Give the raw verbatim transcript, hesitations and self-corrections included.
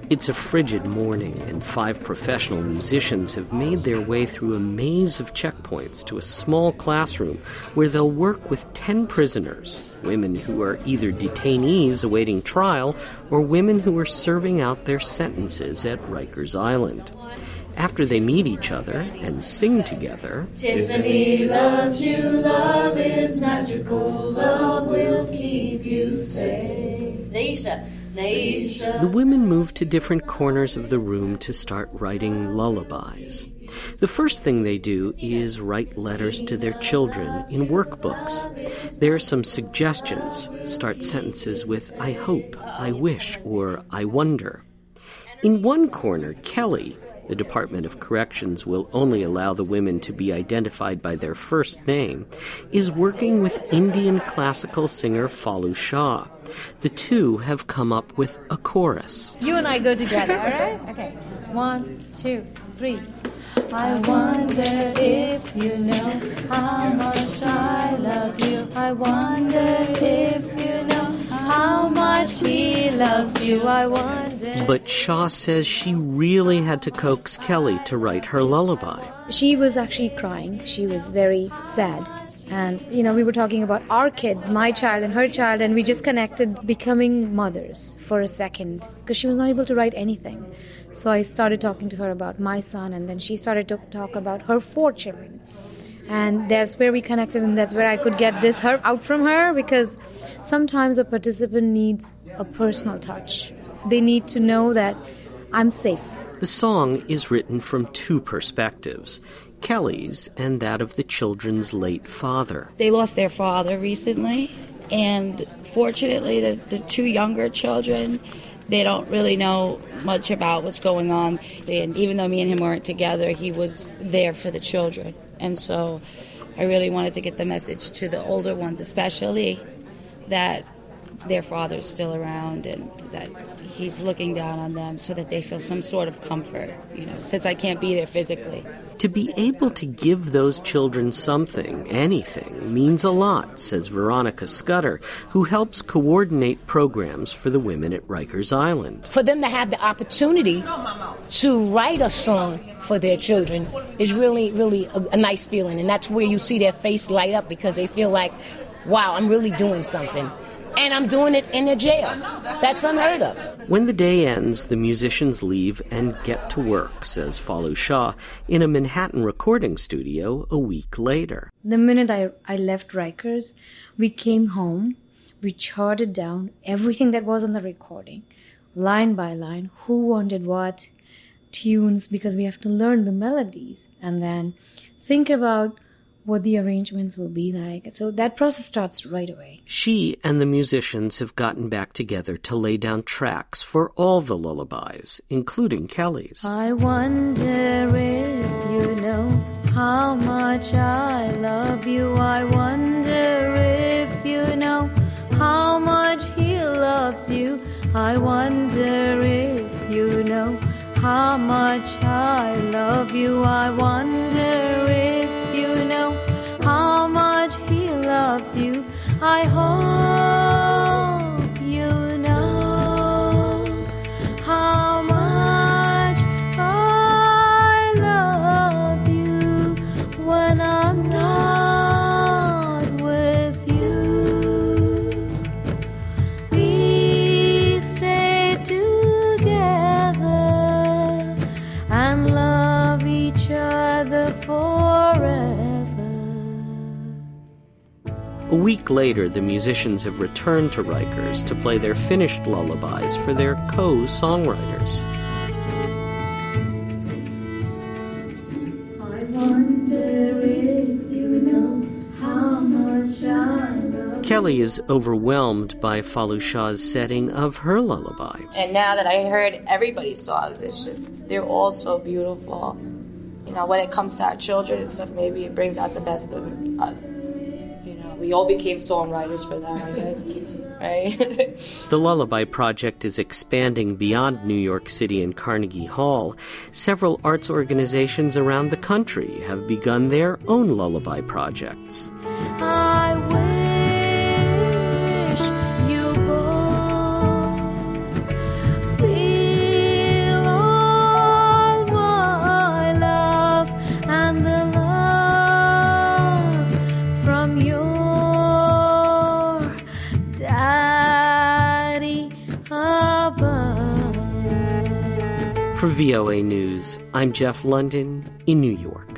It's a frigid morning, and five professional musicians have made their way through a maze of checkpoints to a small classroom where they'll work with ten prisoners, women who are either detainees awaiting trial or women who are serving out their sentences at Rikers Island. After they meet each other and sing together, Tiffany loves you, love is magical, love will keep you safe. Naisha, Naisha. The women move to different corners of the room to start writing lullabies. The first thing they do is write letters to their children in workbooks. There are some suggestions. Start sentences with I hope, I wish, or I wonder. In one corner, Kelly, the Department of Corrections will only allow the women to be identified by their first name, is working with Indian classical singer Falu Shah. The two have come up with a chorus. You and I go together, all right? Okay. One, two, three. I wonder if you know how much I love you. I wonder if you know how much he loves you. I wonder. But Shah says she really had to coax Kelly to write her lullaby. She was actually crying. She was very sad. And, you know, we were talking about our kids, my child and her child, and we just connected becoming mothers for a second because she was not able to write anything. So I started talking to her about my son, and then she started to talk about her four children. And that's where we connected, and that's where I could get this her out from her, because sometimes a participant needs a personal touch. They need to know that I'm safe. The song is written from two perspectives, Kelly's and that of the children's late father. They lost their father recently, and fortunately the, the two younger children, they don't really know much about what's going on. And even though me and him weren't together, he was there for the children. And so I really wanted to get the message to the older ones especially that their father's still around and that he's looking down on them so that they feel some sort of comfort, you know, since I can't be there physically. To be able to give those children something, anything, means a lot, says Veronica Scudder, who helps coordinate programs for the women at Rikers Island. For them to have the opportunity to write a song for their children is really, really a, a nice feeling. And that's where you see their face light up because they feel like, wow, I'm really doing something. And I'm doing it in a jail. That's unheard of. When the day ends, the musicians leave and get to work, says Falu Shah, in a Manhattan recording studio a week later. The minute I, I left Rikers, we came home, we charted down everything that was on the recording, line by line, who wanted what, tunes, because we have to learn the melodies, and then think about what the arrangements will be like. So that process starts right away. She and the musicians have gotten back together to lay down tracks for all the lullabies, including Kelly's. I wonder if you know how much I love you. I wonder if you know how much he loves you. I wonder if you know how much I love you. I wonder if you know how much he loves you. I hope you know how much I love you when I'm not with you. Please stay together and love each other forever. A week later, the musicians have returned to Rikers to play their finished lullabies for their co-songwriters. I wonder if you know how much I love. Kelly is overwhelmed by Falu Shah's setting of her lullaby. And now that I heard everybody's songs, it's just, they're all so beautiful. You know, when it comes to our children and stuff, maybe it brings out the best of us. You know, we all became songwriters for them, I guess. Right? The Lullaby Project is expanding beyond New York City and Carnegie Hall. Several arts organizations around the country have begun their own lullaby projects. I wish you both feel For V O A News, I'm Jeff London in New York.